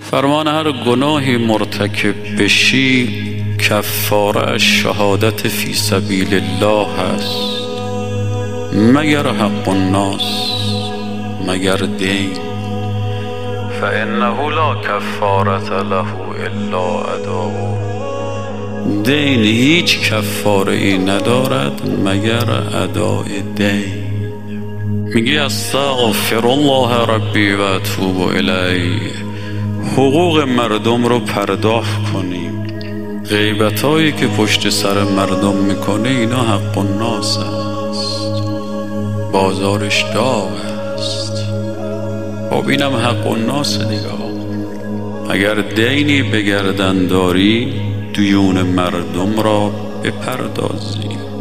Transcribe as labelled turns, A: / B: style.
A: فرمان هر گناهی مرتکب بشی کفاره شهادت فی سبیل الله هست، مگر حق الناس، مگر دین. فانه لا کفارة له الا اداؤه، دین هیچ کفاره ای ندارد مگر ادای دین. میگی استغفر الله ربی و اتوب الیه، حقوق مردم رو پرداخت کنیم. غیبتایی که پشت سر مردم میکنه اینا حق الناس است، بازارش داغ است. خب اینم حق الناس دیگه. اگر دینی به گردن داری دیون مردم را بپردازی.